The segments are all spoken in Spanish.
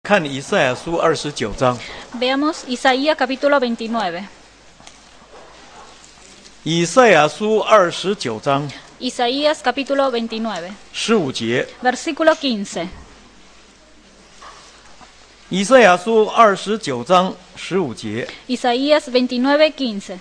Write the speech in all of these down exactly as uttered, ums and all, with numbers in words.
看以赛亚书二十九章。 Veamos Isaías capítulo veintinueve. 以赛亚书二十九章 Isaías capítulo veintinueve, 十五节。 versículo quince. 以赛亚书二十九章十五节。 Isaías veintinueve, quince.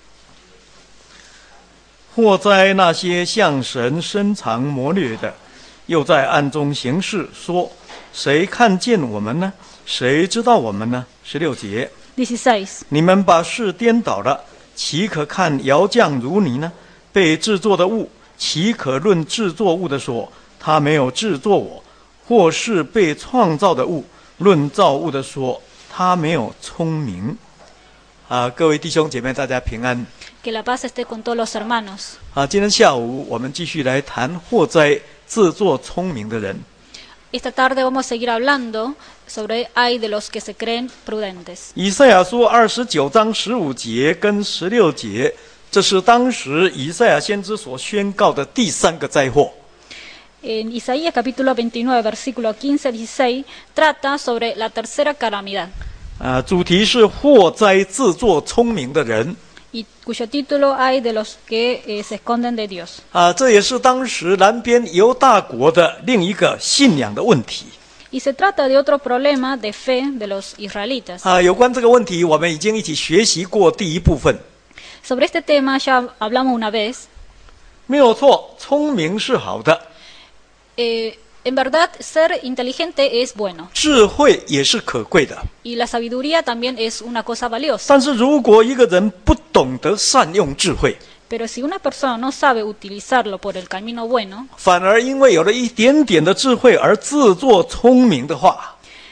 祸哉那些向神深藏谋略的，又在暗中行事，说：谁看见我们呢？谁知道我们呢？十六节。 dieciséis. 你们把事颠倒了，岂可看窑匠如泥呢？被制作的物，岂可论制作物的说，他没有制作我？或是被创造的物，论造物的说，他没有聪明？啊，各位弟兄姐妹，大家平安。 Que la paz esté con todos los hermanos. 啊，今天下午我们继续来谈祸哉自作聪明的人。 Esta tarde vamos a seguir hablando sobre ay de los que se creen prudentes. 以赛亚书二十九章十五节跟十六节，这是当时以赛亚先知所宣告的第三个灾祸。 En Isaías capítulo veintinueve, versículo quince a dieciséis, trata sobre la tercera calamidad. 啊，主题是祸哉自作聪明的人。 Y cuyo título hay de los que eh, se esconden de Dios. 啊，这也是当时南边犹大国的另一个信仰的问题。 Y se trata de otro problema de fe de los israelitas. 啊，有关这个问题，我们已经一起学习过第一部分。 Sobre este tema ya hablamos una vez. 没有错，聪明是好的， Eh, en verdad, ser inteligente es bueno. 智慧也是可贵的。 Y la sabiduría también es una cosa valiosa. 但是如果一个人不懂得善用智慧， Pero si una persona no sabe utilizarlo por el camino bueno, 反而因为有了一点点的智慧而自作聪明的话，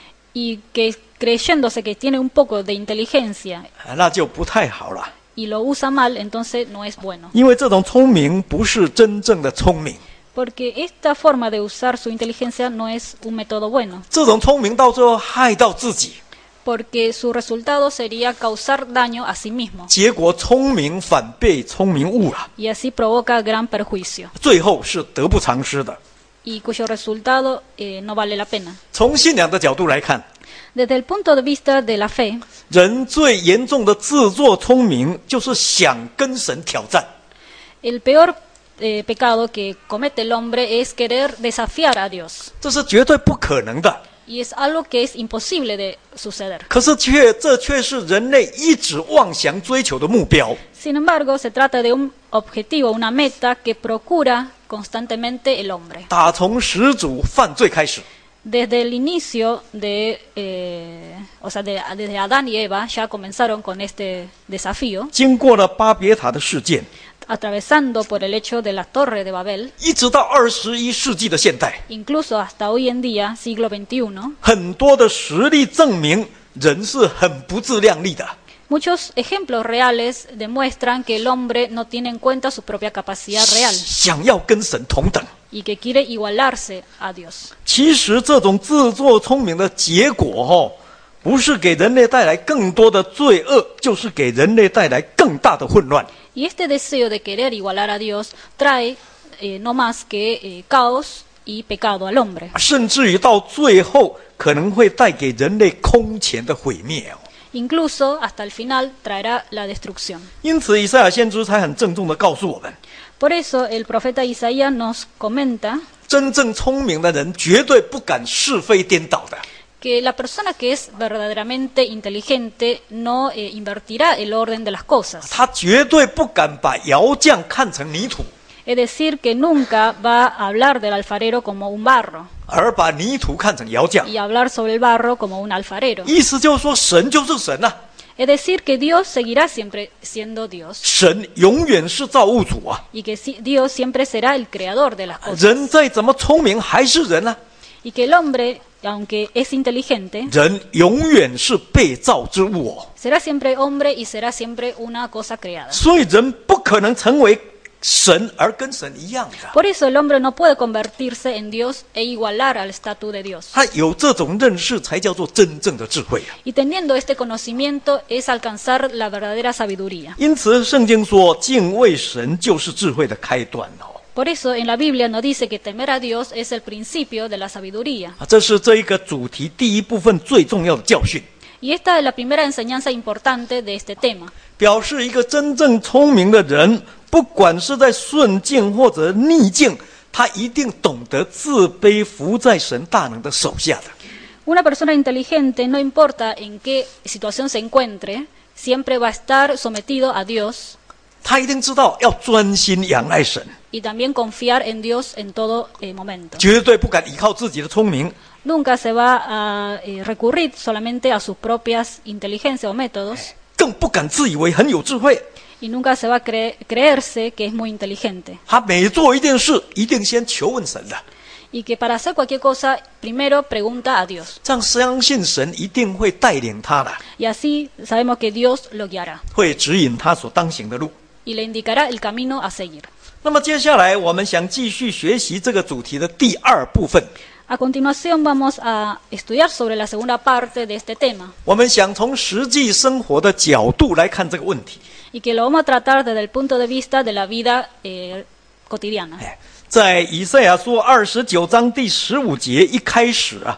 y que creyéndose que tiene un poco de inteligencia 那就不太好了。 y lo usa mal, entonces no es bueno. 因为这种聪明不是真正的聪明， Porque esta forma de usar su inteligencia no es un método bueno. 这种聪明到最后害到自己， Porque su resultado sería causar daño a sí mismo. 结果聪明反被聪明误了， Y así provoca gran perjuicio. 最后是得不偿失的。 Y cuyo resultado eh, no vale la pena. 从信仰的角度来看， Desde el punto de vista de la fe, 人最严重的自作聪明就是想跟神挑战。 el peor eh, pecado que comete el hombre es querer desafiar a Dios. 这是绝对不可能的。 Y es algo que es imposible de suceder. 可是却这却是人类一直妄想追求的目标。 Sin embargo, se trata de un objetivo, una meta que procura constantemente el hombre. 打从始祖犯罪开始， Desde el inicio de, eh, o sea, de- desde Adán y Eva ya comenzaron con este desafío, 经过了巴别塔的事件， atravesando por el hecho de la Torre de Babel, 一直到二十一世纪的现代， incluso hasta hoy en día, siglo veintiuno, 很多的实例证明人是很不自量力的。 muchos ejemplos reales demuestran que el hombre no tiene en cuenta su propia capacidad real 想要跟神同等， y que quiere igualarse a Dios. 其实这种自作聪明的结果，哦，不是给人类带来更多的罪恶，就是给人类带来更大的混乱。 Y este deseo de querer igualar a Dios trae eh, no más que eh, caos y pecado al hombre. 甚至于到最后可能会带给人类空前的毁灭哦。 Incluso hasta el final traerá la destrucción. 因此，以赛亚先知才很郑重地告诉我们： Por eso el profeta Isaías nos comenta 真正聪明的人绝对不敢是非颠倒的。 que la persona que es verdaderamente inteligente no eh, invertirá el orden de las cosas. 他绝对不敢把窑匠看成泥土， Es decir, que nunca va a hablar del alfarero como un barro 而把泥土看成窑匠。 y hablar sobre el barro como un alfarero. 意思就是说，神就是神啊， Es decir, que Dios seguirá siempre siendo Dios 神永远是造物主啊。 y que si- Dios siempre será el creador de las cosas. 人再怎么聪明还是人啊， Y que el hombre, aunque es inteligente, 人永远是被造之物哦。 será siempre hombre y será siempre una cosa creada. 所以人不可能成为神而跟神一样的。 Por eso el hombre no puede convertirse en Dios e igualar al estatus de Dios. 他有这种认识，才叫做真正的智慧啊。 Y teniendo este conocimiento es alcanzar la verdadera sabiduría. 因此，圣经说，敬畏神就是智慧的开端哦。 Por eso en la Biblia nos dice que temer a Dios es el principio de la sabiduría. 啊，这是这一个主题第一部分最重要的教训。 Y esta es la primera enseñanza importante de este tema. 表示一个真正聪明的人，不管是在顺境或者逆境，他一定懂得自卑，服在神大能的手下的。 Una persona inteligente, no importa en qué situación se encuentre, siempre va a estar sometido a Dios 他一定知道要专心仰赖神， y también confiar en Dios en todo eh, momento. 绝对不敢依靠自己的聪明， Nunca se va a eh, recurrir solamente a sus propias inteligencias o métodos 更不敢自以为很有智慧。 y nunca se va a cre- creerse que es muy inteligente. 他每做一件事，一定先求问神的， Y que para hacer cualquier cosa, primero pregunta a Dios. 这样相信神一定会带领他的， Y así sabemos que Dios lo guiará 会指引他所当行的路。 y le indicará el camino a seguir. 那么接下来我们想继续学习这个主题的第二部分。 A continuación vamos a estudiar sobre la segunda parte de este tema 我们想从实际生活的角度来看这个问题。 y que lo vamos a tratar desde el punto de vista de la vida eh, cotidiana. 在以赛亚书二十九章第十五节一开始啊，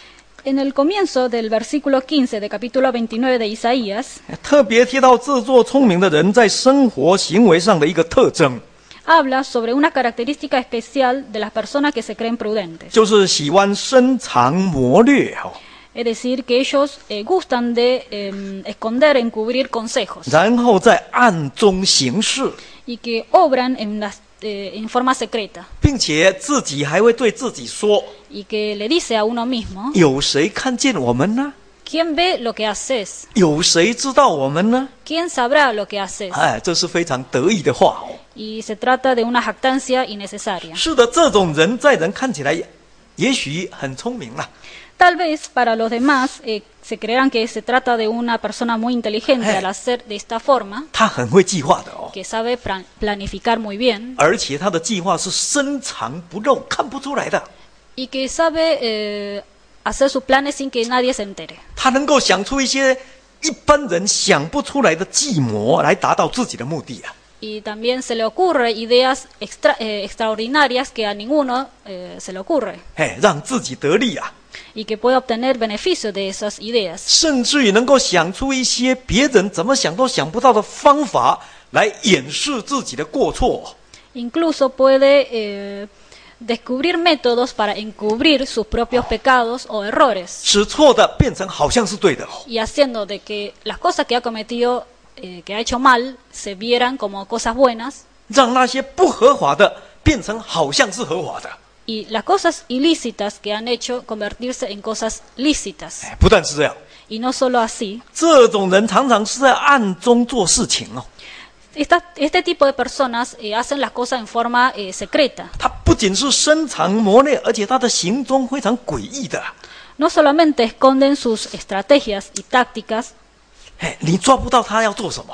En el comienzo del versículo quince de capítulo veintinueve de Isaías, 特别提到自作聪明的人在生活行为上的一个特征， habla sobre una característica especial de las personas que se creen prudentes. 就是喜欢深藏谋略哦， Es decir, que ellos eh, gustan de eh, esconder, encubrir consejos 然后在暗中行事， y que obran en, las, eh, en forma secreta 并且自己还会对自己说： y que le dice a uno mismo, 有谁看见我们呢？ ¿quién ve lo que haces? 有谁知道我们呢？ ¿Quién sabrá lo que haces? 哎，这是非常得意的话哦。 Y se trata de una jactancia innecesaria. 是的，这种人在人看起来也许很聪明了， Tal vez para los demás eh, se creerán que se trata de una persona muy inteligente Eh. al hacer de esta forma, 他很会计划的哦， que sabe plan- planificar muy bien 而且他的计划是深藏不露，看不出来的。 y que sabe eh, hacer sus planes sin que nadie se entere. 他能够想出一些一般人想不出来的计谋来达到自己的目的啊！ Y también se le ocurre ideas extra- eh, extraordinarias que a ninguno eh, se le ocurre 哎，让自己得利啊， y que puede obtener beneficio de esas ideas. 甚至于能够想出一些别人怎么想都想不到的方法来掩饰自己的过错。 Incluso puede eh, descubrir métodos para encubrir sus propios pecados o errores 使错的变成好像是对的哦， y haciendo de que las cosas que ha cometido, eh, que ha hecho mal, se vieran como cosas buenas 让那些不合法的变成好像是合法的。 y las cosas ilícitas que han hecho convertirse en cosas lícitas. 哎，不但是这样， Y no solo así, 这种人常常是在暗中做事情哦。 esta- este tipo de personas eh, hacen las cosas en forma eh, secreta. 他不仅是深藏谋略，而且他的行踪非常诡异的。 No solamente esconden sus estrategias y tácticas, 哎，你抓不到他要做什么，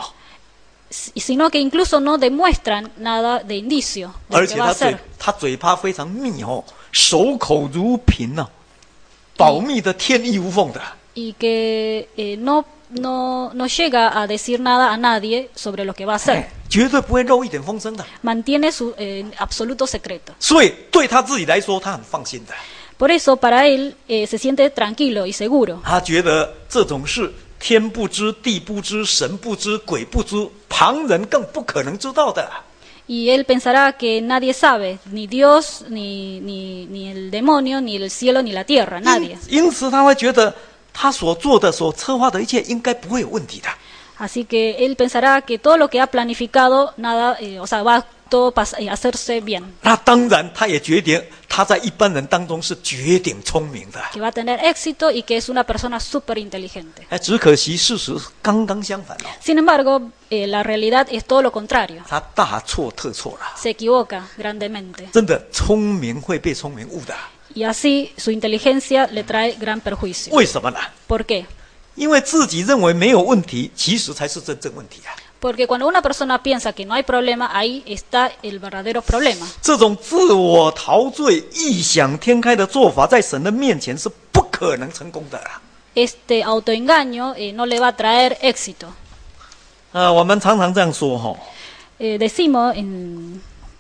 s- sino que incluso no demuestran nada de indicio de 而 lo 且 que va a 他嘴 hacer. 他嘴巴非常密哦，守口如瓶哦，保密的天衣无缝的。 Y que eh, no, no, no llega a decir nada a nadie sobre lo que va a hacer. 哎，绝对不会漏一点风声的。 Mantiene su eh, absoluto secreto. 所以对他自己来说，他很放心的。 Por eso para él eh, se siente tranquilo y seguro. 他觉得这种事天不知、地不知、神不知、鬼不知，旁人更不可能知道的。 Y él pensará que nadie sabe, ni Dios, ni, ni, ni el demonio, ni el cielo, ni la tierra, nadie. 因因此，他会觉得他所做的、所策划的一切应该不会有问题的。 Así que él pensará que todo lo que ha planificado, nada, eh, o sea, va todo pas- eh, hacerse bien, 那当然，他也决定他在一般人当中是绝顶聪明的。 que va a tener éxito y que es una persona súper inteligente. 哎，只可惜事实刚刚相反哦， Sin embargo, eh, la realidad es todo lo contrario. 他大错特错了。 Se equivoca grandemente. 真的，聪明会被聪明误的。 Y así su inteligencia le trae gran perjuicio. 为什么呢？ ¿Por qué? 因为自己认为没有问题，其实才是真正问题啊。 Porque cuando una persona piensa que no hay problema, ahí está el verdadero problema. 这种自我陶醉、异想天开的做法，在神的面前是不可能成功的啊。 Este autoengaño eh, no le va a traer éxito. 呃，我们常常这样说哈、哦， Eh, decimos en,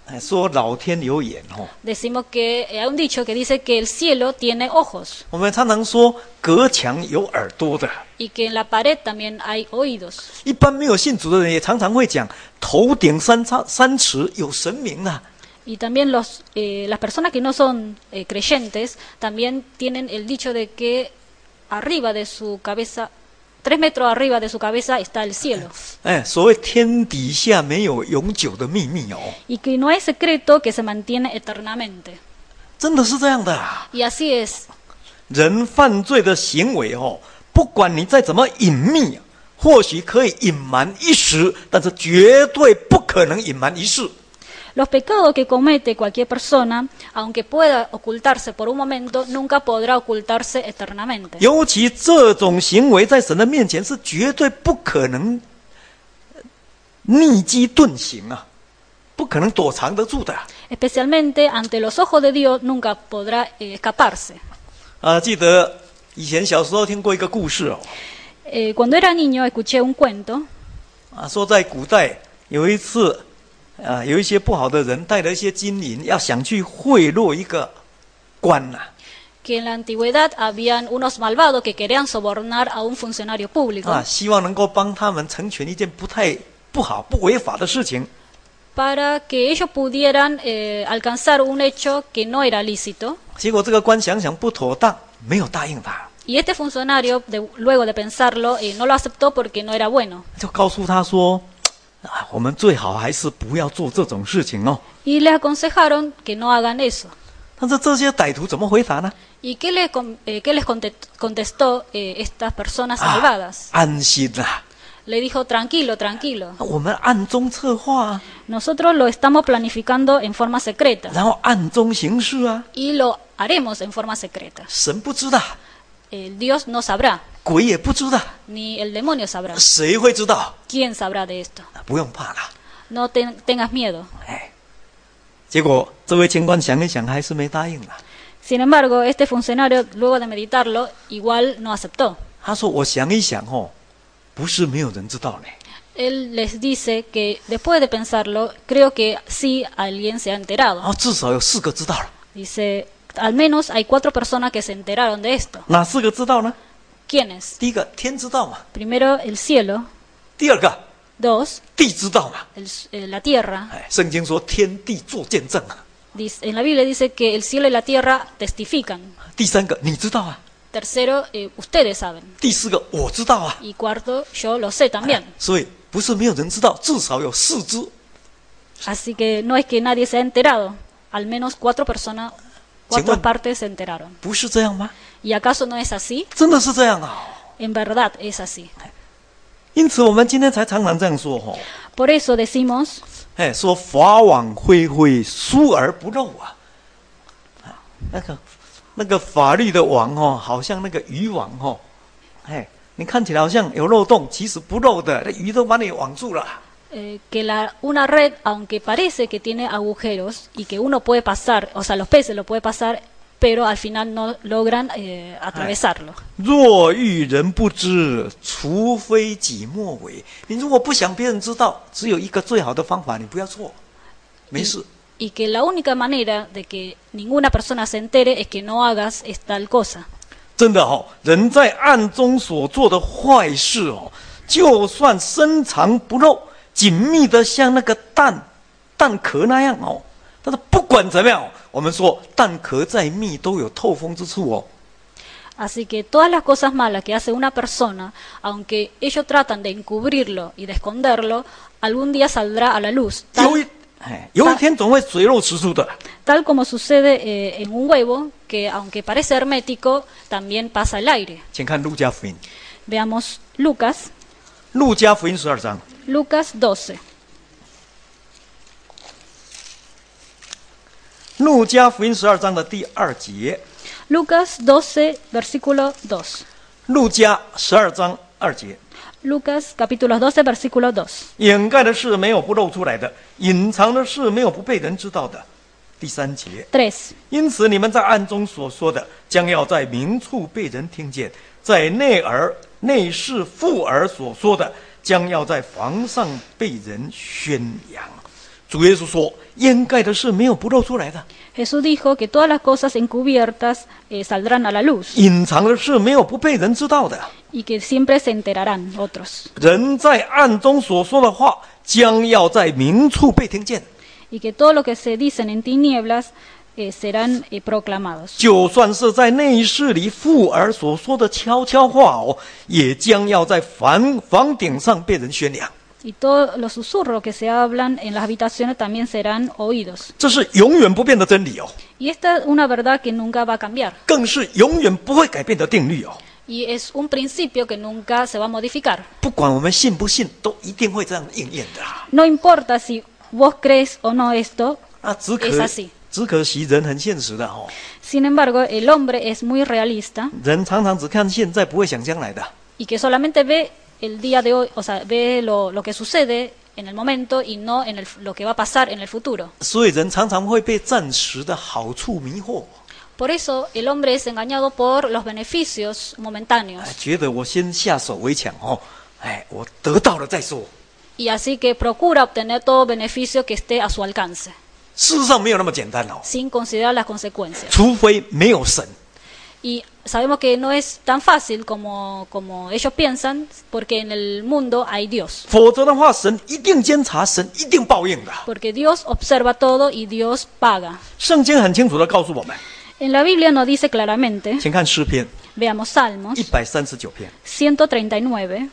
哎，说老天有眼哦。 Decimos que hay un dicho que dice que el cielo tiene ojos 我们常常说隔墙有耳朵的， y que en la pared también hay oídos. 一般没有信主的人也常常会讲头顶三叉三尺有神明啊。 Y también los, eh, las personas que no son eh, creyentes también tienen el dicho de que arriba de su cabeza, tres metros arriba de su cabeza está el cielo. 哎，所谓天底下没有永久的秘密哦， Y que no hay secreto que se mantiene eternamente. 真的是这样的啊。 Y así es. 人犯罪的行为哦，不管你再怎么隐秘，或许可以隐瞒一时，但是绝对不可能隐瞒一世。 Los pecados que comete cualquier persona, aunque pueda ocultarse por un momento, nunca podrá ocultarse eternamente. 尤其这种行为在神的面前是绝对不可能逆机遁形啊，不可能躲藏得住的。 Especialmente ante los ojos de Dios nunca podrá eh, escaparse. 啊，记得以前小时候听过一个故事哦， Eh, cuando era niño escuché un cuento 啊，说在古代有一次，啊，有一些不好的人带了一些金银，要想去贿赂一个官呐、啊。 que en la antigüedad habían unos malvados que querían sobornar a un funcionario público 啊，希望能够帮他们成全一件不太不好、不违法的事情。 para que ellos pudieran eh, alcanzar un hecho que no era lícito. 结果这个官想想不妥当，没有答应他， Y este funcionario, de, luego de pensarlo, eh, no lo aceptó porque no era bueno. 就告诉他说：“啊，我们最好还是不要做这种事情哦。” Y les aconsejaron que no hagan eso. 但是这些歹徒怎么回答呢？ ¿Y qué les, con- eh, qué les conte- contestó eh, estas personas malvadas? 安心啊， Le dijo, tranquilo, tranquilo. 我们暗中策划啊， Nosotros lo estamos planificando en forma secreta 然后暗中行事啊， y lo haremos en forma secreta. 神不知道， El Dios no sabrá, 鬼也不知道， ni el demonio sabrá. 谁会知道？ ¿Quién sabrá de esto? 不用怕啦。 No ten- tengas miedo. 哎，结果这位清官想一想，还是没答应了。 Sin embargo, este funcionario, luego de meditarlo, igual no aceptó. 他说：“我想一想哦，不是没有人知道呢。 Él les dice que después de pensarlo, creo que sí alguien se ha enterado. 哦，至少有四个知道了。 Dice, al menos hay cuatro personas que se enteraron de esto. 哪四个知道呢？ ¿Quiénes? 第一个天知道嘛， Primero el cielo, 第二个 dos, 地知道嘛。 el s- eh, la tierra. 哎，圣经说天地作见证啊。 Dice- en la Biblia dice que el cielo y la tierra testifican. 第三个你知道啊， Tercero, eh, ustedes saben. 第四个我知道啊。 Y cuarto, yo lo sé también. 所以不是没有人知道，至少有四知。 Así que no es que nadie se ha enterado. Al menos cuatro personas, cuatro Chingón. partes se enteraron. 不是这样吗？ ¿Y acaso no es así? 真的是这样啊。 En verdad es así. 因此我们今天才常常这样说哦， Por eso decimos, 哎，说法网恢恢，疏而不漏啊。啊那个那个法律的网哦，好像那个渔网哦，哎，你看起来好像有漏洞，其实不漏的，那鱼都把你网住了。 eh, que la, una red, aunque parece que tiene agujeros y que uno puede pasar, o sea, los peces lo puede pasar, pero al final no logran eh, atravesarlo. 若欲人不知，除非己莫为。你如果不想别人知道，只有一个最好的方法，你不要做，没事。 Y que la única manera de que ninguna persona se entere es que no hagas es tal cosa. 真的哦，人在暗中所做的坏事哦，就算深藏不露，紧密的像那个蛋蛋壳那样哦，但是不管怎么样，我们说蛋壳再密都有透风之处哦。 Así que todas las cosas malas que hace una persona, aunque ellos tratan de encubrirlo y de esconderlo, algún día saldrá a la luz. 有一 Tal, 哎，有一天总会水落石出的。 tal como sucede eh, en un huevo, que aunque parece hermético, también pasa el aire. 请看路加福音， Veamos Lucas, 路加福音十二章， Lucas doce. 路加福音十二章的第二节， Lucas doce, versículo dos. 路加十二章二节。 Lucas capítulo doce, versículo dos. 掩盖的事没有不露出来的，隐藏的事没有不被人知道的。第三节， tres. 因此你们在暗中所说的，将要在明处被人听见；在内耳内室妇儿所说的，将要在房上被人宣扬。 主耶稣说，掩盖的事没有不露出来的， Jesús dijo que todas las cosas encubiertas eh, saldrán a la luz 隐藏的事没有不被人知道的。 y que siempre se enterarán otros. 人在暗中所说的话，将要在明处被听见。 Y que todo lo que se dicen en tinieblas eh, serán eh, proclamados. 就算是在内室里父儿所说的悄悄话哦，也将要在房房顶上被人宣扬。 Y todos los susurros que se hablan en las habitaciones también serán oídos. 这是永远不变的真理哦， Y esta es una verdad que nunca va a cambiar. 更是永远不会改变的定律哦。 Y es un principio que nunca se va a modificar. 不管我们信不信，都一定会这样应验的啊。 No importa si vos crees o no esto, 啊，只可 es así. 只可惜人很现实的哦， Sin embargo, el hombre es muy realista 人常常只看现在，不会想将来的。 y que solamente ve el día de hoy, o sea, ve lo, lo que sucede en el momento y no en el, lo que va a pasar en el futuro. 所以人常常会被暂时的好处迷惑， Por eso el hombre es engañado por los beneficios momentáneos 哎，觉得我先下手为强哦，哎，我得到了再说。 y así que procura obtener todo beneficio que esté a su alcance, 事实上没有那么简单哦， sin considerar las consecuencias. 除非没有神。 Y sabemos que no es tan fácil como, como ellos piensan, porque en el mundo hay Dios. 否则的话，神一定监察，神一定报应的。 Porque Dios observa todo y Dios paga. 圣经很清楚的告诉我们， En la Biblia nos dice claramente, 请看诗篇 veamos Salmos 一百三十九篇， ciento treinta y nueve,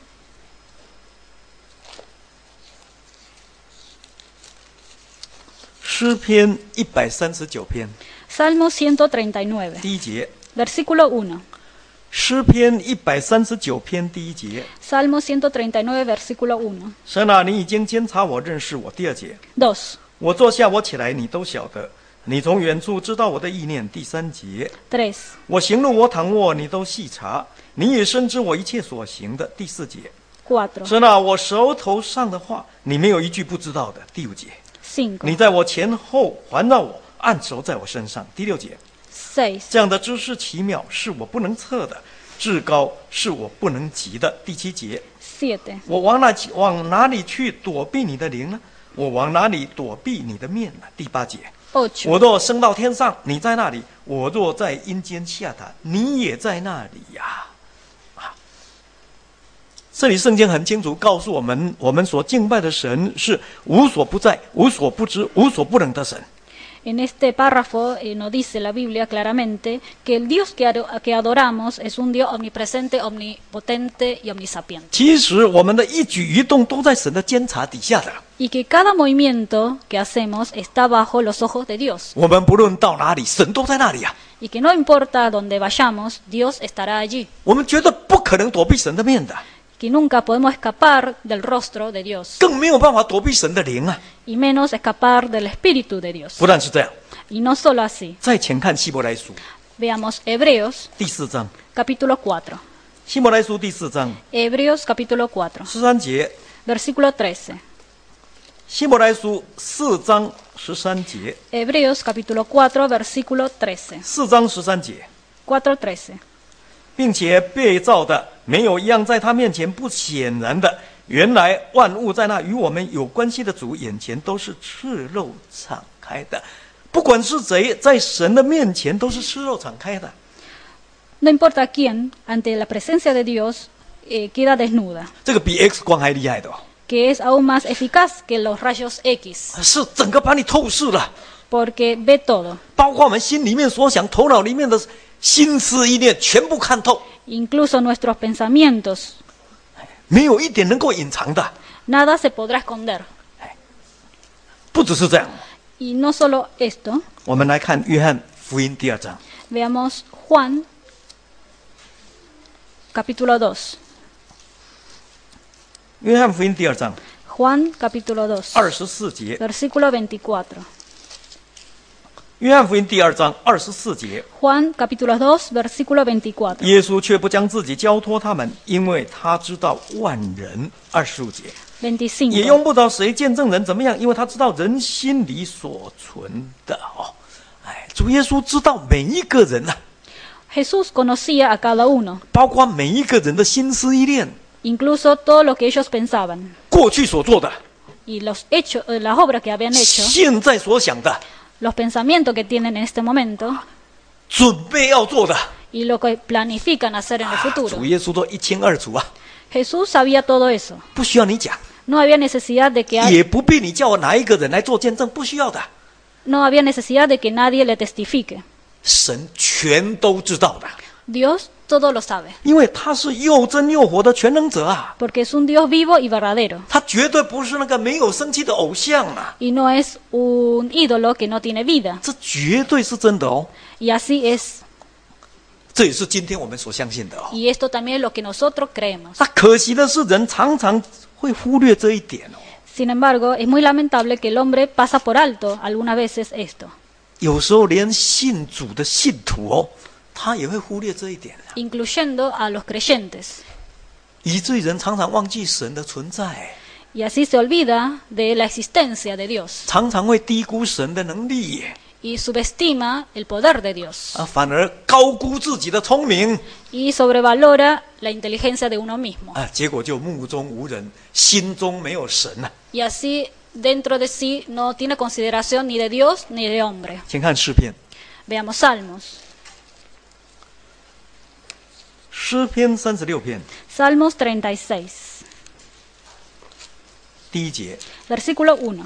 诗篇一百三十九篇 Salmo ciento treinta y nueve, 第一节， versículo uno. 诗篇一百三十九篇第一节， Salmo ciento treinta y nueve, versículo uno. 神啊，你已经监察我，认识我。第二节， dos, 我坐下，我起来，你都晓得。你从远处知道我的意念。第三节， tres, 我行路，我躺卧，你都细察，你也深知我一切所行的。第四节， cuatro, 神啊，我舌头上的话，你没有一句不知道的。第五节， cinco, 你在我前后环绕我，按手在我身上。第六节， seis, 这样的知识奇妙，是我不能测的；至高，是我不能及的。第七节， siete, 我往哪往哪里去躲避你的灵呢？我往哪里躲避你的面呢？第八节， ocho, 我若升到天上，你在那里；我若在阴间下榻，你也在那里呀、啊。这里圣经很清楚告诉我们，我们所敬拜的神是无所不在、无所不知、无所不能的神。 En este párrafo eh, nos dice la Biblia claramente que el Dios que, ado- que adoramos es un Dios omnipresente, omnipotente y omnisapiente. 其实我们的一举一动都在神的监察底下的。 Y que cada movimiento que hacemos está bajo los ojos de Dios. 我们不论到哪里，神都在那里啊。 Y que no importa dónde vayamos, Dios estará allí. 我们觉得不可能躲避神的面的， Que nunca podemos escapar del rostro de Dios. 更没有办法躲避神的灵啊。 Y menos escapar del Espíritu de Dios. 不但是这样， Y no solo así. 再前看希伯来书 Veamos Hebreos 第四章， capítulo cuatro. 希伯来书第四章 Hebreos capítulo cuatro. 十三节， Versículo trece. 希伯来书四章十三节， Hebreos capítulo cuatro, versículo trece. 四章十三节， cuatro trece. 并且被造的没有一样在他面前不显然的，原来万物在那与我们有关系的主眼前都是赤露敞开的，不管是谁，在神的面前都是赤露敞开的。 No importa quién, ante la presencia de Dios, eh, queda desnuda, 这个比 X 光还厉害的哦， que es aún más eficaz que los rayos X, 是整个把你透视了， porque ve todo, 包括我们心里面所想、头脑里面的心思意念，全部看透， incluso nuestros pensamientos. 没有一点能够隐藏的。 Nada se podrá esconder. 不只是这样， Y no solo esto, 我们来看约翰福音第二章， veamos Juan capítulo dos. 约翰福音第二章 Juan capítulo dos, 二十四节， versículo veinticuatro. 约翰福音第二章二十四节， Juan capítulo dos, versículo veinticuatro. 耶稣却不将自己交托他们，因为他知道万人。二十五节，也 veinticinco. 用不着谁见证人怎么样，因为他知道人心里所存的哦。哎，主耶稣知道每一个人呐、啊， Jesús conocía a cada uno, 包括每一个人的心思意念， incluso todo lo que ellos pensaban, 过去所做的， y los hechos, eh, las obras que habían hecho, 现在所想的， los pensamientos que tienen en este momento 准备要做的， y lo que planifican hacer en el futuro. 主耶稣都一清二楚啊， Jesús sabía todo eso. 不需要你讲， No había necesidad de que hay- 也不必你叫哪一个人来做见证，不需要的。 no había necesidad de que nadie le testifique. 神全都知道的， Dios todo lo sabe, 因为他是又真又活的全能者啊， porque es un Dios vivo y verdadero 他绝对不是那个没有生气的偶像啊， y no es un ídolo que no tiene vida. 这绝对是真的哦， Y así es. 这也是今天我们所相信的哦。 Y esto también es lo que nosotros creemos. 那可惜的是，人常常会忽略这一点哦。 Sin embargo, es muy lamentable que el hombre pasa por alto algunas veces esto, 有时候连信主的信徒哦，他也会忽略这一点啊， incluyendo a los creyentes. 以至于人常常忘记神的存在， Y así se olvida de la existencia de Dios 常常会低估神的能力 y subestima el poder de Dios 啊，反而高估自己的聪明 y sobrevalora la inteligencia de uno mismo. 啊，结果就目中无人，心中没有神呐、啊。 Y así dentro de sí no tiene consideración ni de Dios ni de hombre. 请看诗篇， Veamos Salmos. 诗篇三十六篇 Salmos treinta y seis, 第一节， versículo uno.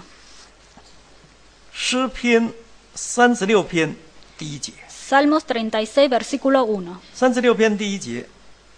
诗篇三十六篇第一节， Salmos treinta y seis, versículo uno. 三十六篇第一节，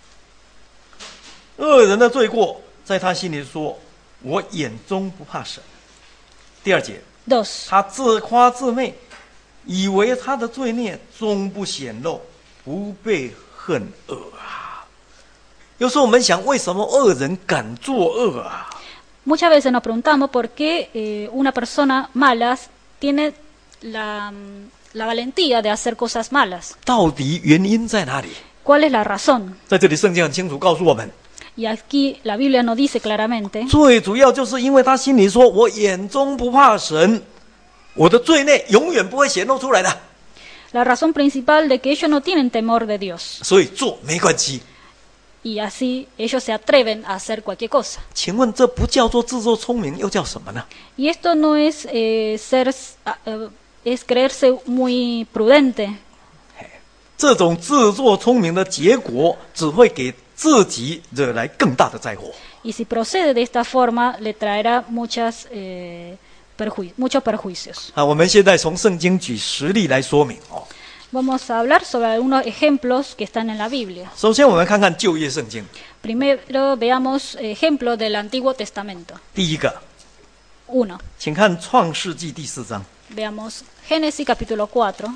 恶人的罪过在他心里说，我眼中不怕神。第二节， dos. 他自夸自媚，以为他的罪孽终不显露，不被恨恶啊。有时候我们想，为什么恶人敢作恶啊？ Muchas veces nos preguntamos por qué eh, una persona mala tiene la, la valentía de hacer cosas malas. 到底原因在哪里？ ¿Cuál es la razón? 在这里，圣经很清楚告诉我们， Y aquí la Biblia nos dice claramente 最主要就是因为他心里说：“我眼中不怕神，我的罪孽永远不会显露出来的， la razón principal de que ellos no tienen temor de Dios. 所以做没关系。” Y así ellos se atreven a hacer cualquier cosa. 请问这不叫做自作聪明，又叫什么呢？ Y esto no es eh, ser, uh, es creerse muy prudente. 这种自作聪明的结果，只会给自己惹来更大的灾祸。 Y si procede de esta forma, le traerá muchas, eh, perju muchos perjuicios. 啊，我们现在从圣经举实例来说明哦。 Vamos a hablar sobre algunos ejemplos que están en la Biblia. 首先，我们看看旧约圣经， Primero veamos ejemplos del Antiguo Testamento. 第一个， Uno. 请看创世纪第四章， Veamos Génesis capítulo cuatro.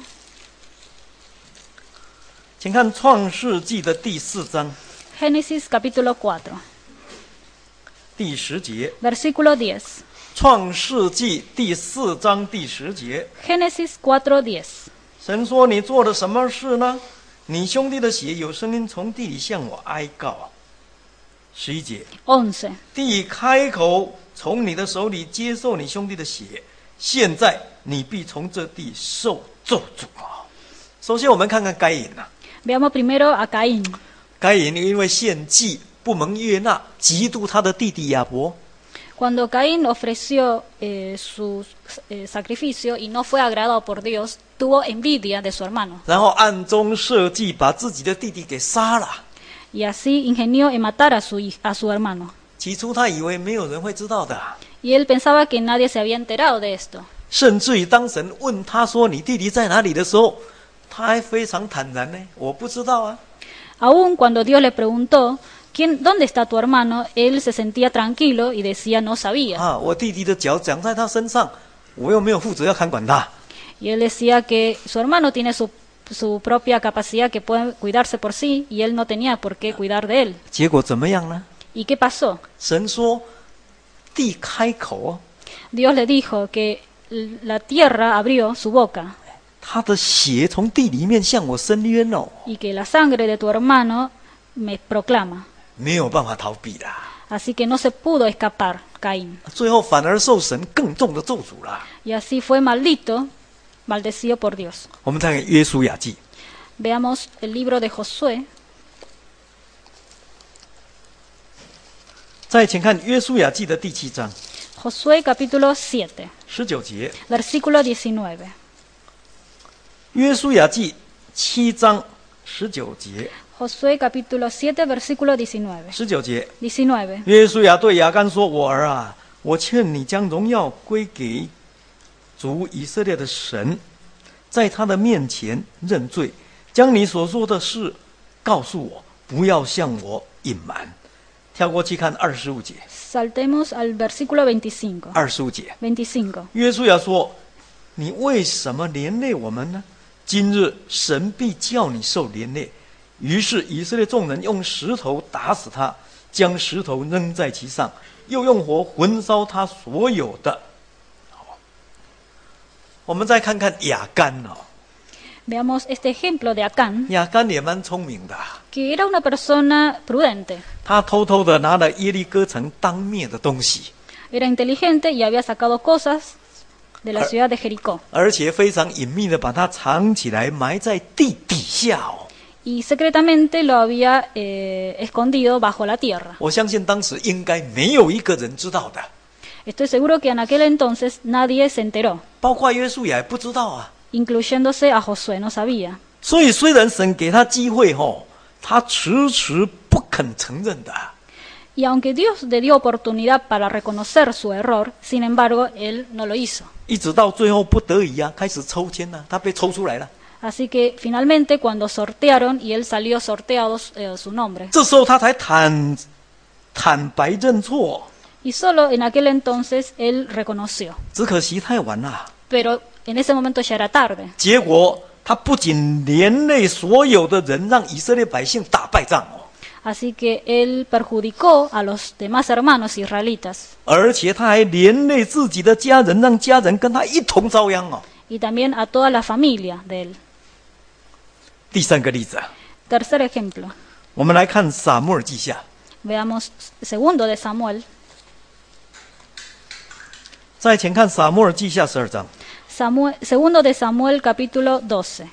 请看创世纪的第四章 Génesis capítulo cuatro. 第十节， Versículo diez. 创世纪第四章第十节， Génesis cuatro diez. 神说：“你做了什么事呢？你兄弟的血有声音从地里向我哀告。”十一节， once. 地开口从你的手里接受你兄弟的血，现在你必从这地受咒诅啊！首先，我们看看该隐呐、啊， Veamos primero a Caín. 该隐因为献祭不蒙悦纳，嫉妒他的弟弟亚伯， Cuando Caín ofreció eh, su eh, sacrificio y no fue agradado por Dios, tuvo envidia de su hermano. 然后暗中设计把自己的弟弟给杀了。 Y así ingenió en matar a su, hij- a su hermano. 起初他以为没有人会知道的， Y él pensaba que nadie se había enterado de esto. 甚至于当神问他说：“你弟弟在哪里？”的时候，他还非常坦然呢：“我不知道啊。” Aún cuando Dios le preguntó, ¿quién, ¿dónde está tu hermano?, él se sentía tranquilo y decía no sabía. 啊，我弟弟的脚长在他身上，我又没有负责要看管他。 Y él decía que su hermano tiene su, su propia capacidad, que puede cuidarse por sí, y él no tenía por qué cuidar de él. 结果怎么样呢？ ¿Y qué pasó? 神说：“地开口哦， Dios le dijo que la tierra abrió su boca 他的血从地里面向我伸冤哦， y que la sangre de tu hermano me proclama. 没有办法逃避啦。 Así que no se pudo escapar Caín. 最后反而受神更重的咒诅啦。 Y así fue maldito, maldecido por Dios. 我们看看约书亚记， Veamos el libro de Josué. 再请看约书亚记的第七章， Josué capítulo siete, 十九节， versículo diecinueve. 约书亚记七章十九节， Josué capítulo siete, versículo diecinueve. 十九节， diecinueve. 约书亚对亚干说：“我儿啊，我劝你将荣耀归给主以色列的神，在他的面前认罪，将你所说的事告诉我，不要向我隐瞒。”跳过去看二十五节。 Saltemos al versículo veinticinco. 二十五节， veinticinco. 约书亚说：“你为什么连累我们呢？今日神必叫你受连累。”于是以色列众人用石头打死他，将石头扔在其上，又用火焚烧他所有的。好，我们再看看亚干哦， Veamos este ejemplo de Acán, 亚干也蛮聪明的， que era una persona prudente. 他偷偷的拿了耶利哥城当灭的东西， Era inteligente y había sacado cosas de la ciudad de Jericó. 而且非常隐秘的把它藏起来，埋在地底下哦。 Y secretamente lo había eh, escondido bajo la tierra. 我相信当时应该没有一个人知道的， Estoy seguro que en aquel entonces nadie se enteró, 包括约书亚也不知道啊。 incluyéndose a Josué, no sabía. 所以虽然神给他机会哦，他迟迟不肯承认的。 Y aunque Dios le dio oportunidad para reconocer su error, sin embargo, él no lo hizo. 一直到最后不得已啊，开始抽签了、啊，他被抽出来了。 Así que finalmente cuando sortearon y él salió sorteado eh, su nombre. 这时候他才坦坦白认错， Y solo en aquel entonces él reconoció. 只可惜太晚了。 Pero en ese momento ya era tarde. 结果他不仅连累所有的人，让以色列百姓打败仗哦， Así que él perjudicó a los demás hermanos israelitas. 而且他还连累自己的家人，让家人跟他一同遭殃哦。 Y también a toda la familia de él. 第三个例子， Tercer ejemplo. 我们来看撒母耳记下， Veamos segundo de Samuel. 再前看撒母耳记下十二章。 Samuel, segundo de Samuel capítulo doce.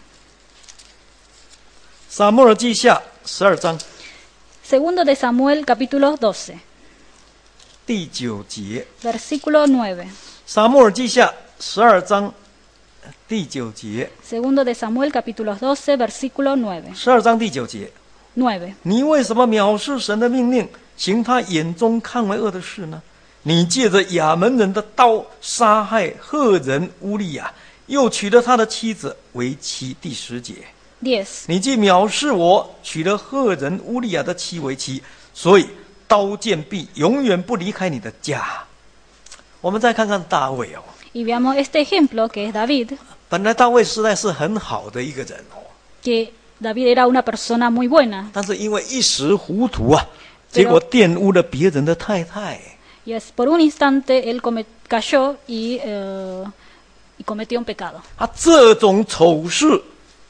撒母耳记下十二章 Segundo de Samuel capítulo doce. 第九节， Versículo nueve. 撒母耳记下十二章第九节， Segundo de Samuel capítulo doce, versículo nueve. 十二章第九节， nueve. 你为什么藐视神的命令，行他眼中看为恶的事呢？你借着亚门人的刀杀害赫人乌利亚，又娶了他的妻子为妻。第十节， diez. 你既藐视我，娶了赫人乌利亚的妻为妻，所以刀剑必永远不离开你的家。我们再看看大卫哦， Y veamos este ejemplo que es David, 本来大卫实在是很好的一个人哦， que David era una persona muy buena, 但是因为一时糊涂啊，结果玷污了别人的太太。 y es, por un instante él come, cayó y, eh, y cometió un pecado. 啊，这种丑事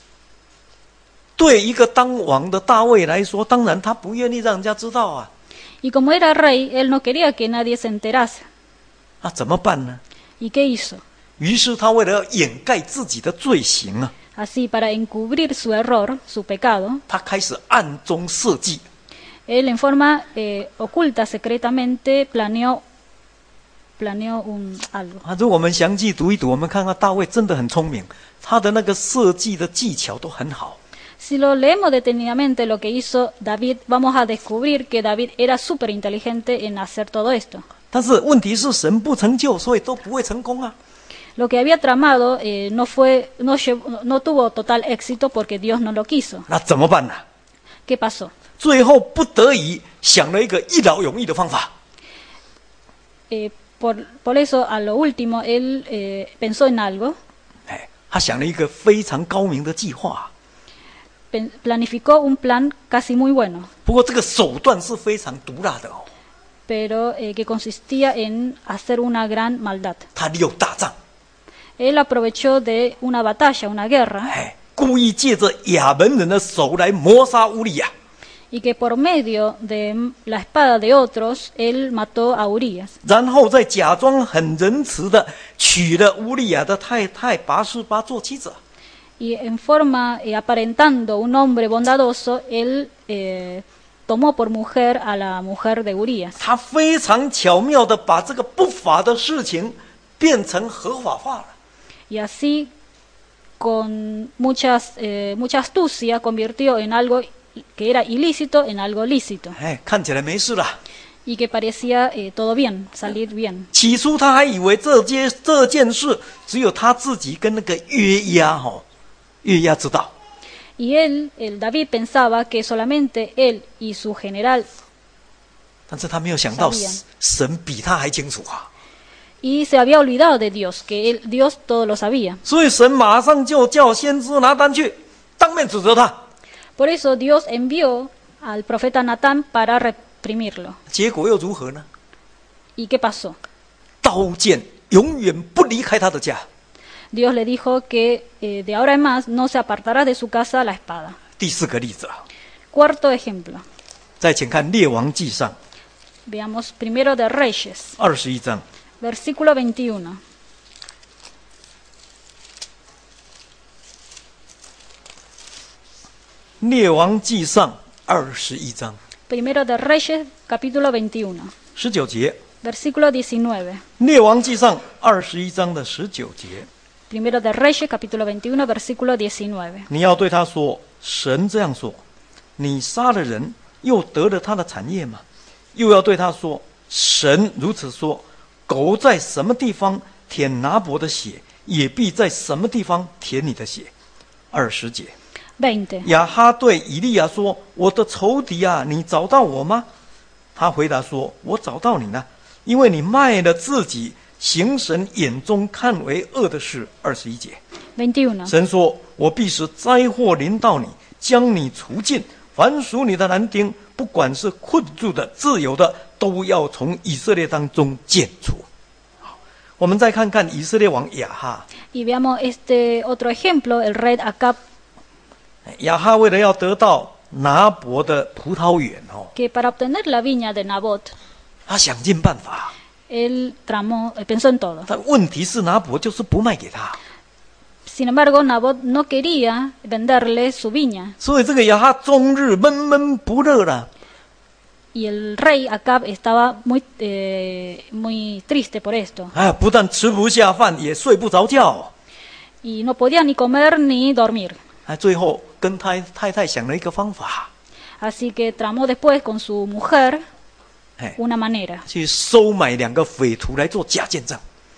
对一个当王的大卫来说，当然他不愿意让人家知道啊。 Y como era rey, él no quería que nadie se enterase. 那怎么办呢？ ¿Y qué hizo? 于是他为了要掩盖自己的罪行啊， Así, para encubrir su error, su pecado, 他开始暗中设计， él en forma eh, oculta, secretamente, planeó, planeó un, algo. 啊，如果我们详细读一读，我们看看大卫真的很聪明，他的那个设计的技巧都很好。 Si lo leemos detenidamente lo que hizo David, vamos a descubrir que David era súper inteligente en hacer todo esto. 但是问题是神不成就，所以都不会成功啊。 Lo que había tramado eh, no, fue, no, llevó- no tuvo total éxito porque Dios no lo quiso. 那怎么办呢？ ¿Qué pasó? 最后不得已想了一个一劳永逸的方法。 Eh, por, por eso, a lo último, él eh, pensó en algo, 哎，他想了一个非常高明的计划， pen- planificó un plan casi muy bueno, 不过这个手段是非常毒辣的哦。 pero eh, que consistía en hacer una gran maldad. 他利用大仗， Él aprovechó de una batalla, una guerra, 哎，故意借着亚门人的手来谋杀乌利亚， y que por medio de la espada de otros, él mató a Urias. 然后再假装很仁慈的娶了乌利亚的太太拔示巴做妻子。 Y en forma, eh, aparentando un hombre bondadoso, él eh, tomó por mujer a la mujer de Urías. 他非常巧妙的把这个不法的事情变成合法化了。 Y así, con muchas, eh, mucha astucia, convirtió en algo que era ilícito en algo lícito. 哎，看起来没事了。 Y que parecía eh, todo bien, salir bien. 起初他还以为这件这件事只有他自己跟那个约押哈，约押知道。 Y él, el David, pensaba que solamente él y su general, 但是他没有想到 Sabían. 神比他还清楚啊！ y se había olvidado de Dios, que él, Dios todo lo sabía. 所以神马上就叫先知拿单去，当面指责他。 Por eso Dios envió al profeta Natán para reprimirlo. 结果又如何呢？ ¿Y qué pasó? 刀剑永远不离开他的家。 Dios le dijo que eh, de ahora en más no se apartará de su casa la espada. 第四个例子啊， Cuarto ejemplo. 再请看《列王纪上》 Veamos primero de Reyes, 二十一章。 versículo veintiuno. 列王纪上二十一章 Primero de Reyes, capítulo veintiuno, 十九节。 versículo diecinueve. 列王纪上二十一章的十九节， Primero de Reyes, capítulo veintiuno, versículo diecinueve. 你要对他说：“神这样说，你杀了人，又得了他的产业吗？”又要对他说：“神如此说，狗在什么地方舔拿伯的血，也必在什么地方舔你的血。”二十节， veinte. 亚哈对以利亚说：“我的仇敌啊，你找到我吗？”他回答说：“我找到你了，因为你卖了自己，行神眼中看为恶的事。”二十一节， veintiuno. 神说：“我必使灾祸临到你，将你除尽。凡属你的男丁，不管是困住的、自由的，都要从以色列当中剪除。”好，我们再看看以色列王亚哈。 Y veamos este otro ejemplo, el rey Acab, 亚哈为了要得到拿伯的葡萄园哦， que para obtener la viña de Nabot, 他想尽办法。 él tramó, eh, pensó en todo. 但问题是拿伯就是不卖给他， Sin embargo, Nabot no quería venderle su viña. 所以这个亚哈终日闷闷不乐了。 Y el rey Acab estaba muy, eh, muy triste por esto. 哎，不但吃不下饭，也睡不着觉。 Y no podía ni comer ni dormir. 哎，最后跟他太太想了一个方法， Así que tramó después con su mujer 哎， una manera. 去收买两个匪徒来做假见证，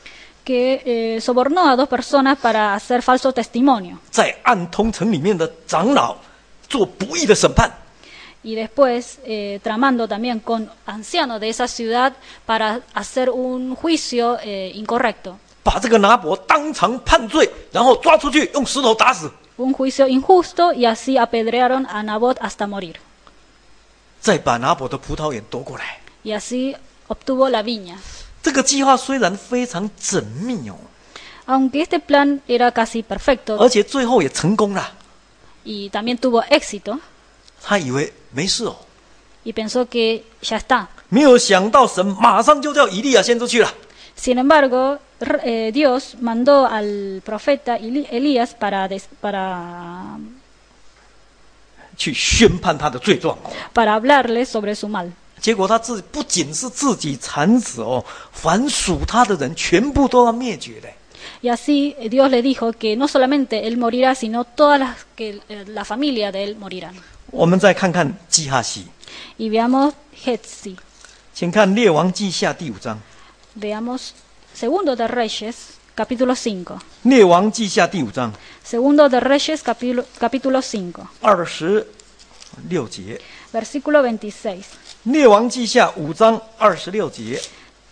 Que eh, sobornó a dos personas para hacer falso testimonio. 在暗通城里面的长老做不义的审判。 Y después eh, tramando también con ancianos de esa ciudad para hacer un juicio eh, incorrecto. 把这个拿伯当场判罪，然后抓出去用石头打死， Un juicio injusto y así apedrearon a Nabot hasta morir. 再把拿伯的葡萄园夺过来。 Y así obtuvo la viña. 这个计划虽然非常缜密哦， Aunque este plan era casi perfecto 而且最后也成功了。 y también tuvo éxito, 他以为没事哦， y pensó que ya está. 没有想到神马上就叫以利亚先出去了。 Sin embargo, r- eh, Dios mandó al profeta Eli- Elías para, des- para, 去宣判他的罪状哦。 para hablarle sobre su mal. 结果他自己不仅是自己惨死哦，凡属他的人全部都要灭绝的。 Y así eh, Dios le dijo que no solamente él morirá, sino toda la, que, eh, la familia de él morirán. 我们再看看基哈西， Y veamos Hetzi, 请看《列王记下》第五章，《 veamos Segundo de Reyes, capítulo cinco. 列王记下》第五章 Segundo de Reyes, capítulo, capítulo cinco, 二十六节， versículo veintiséis. 《列王记下》五章二十六节，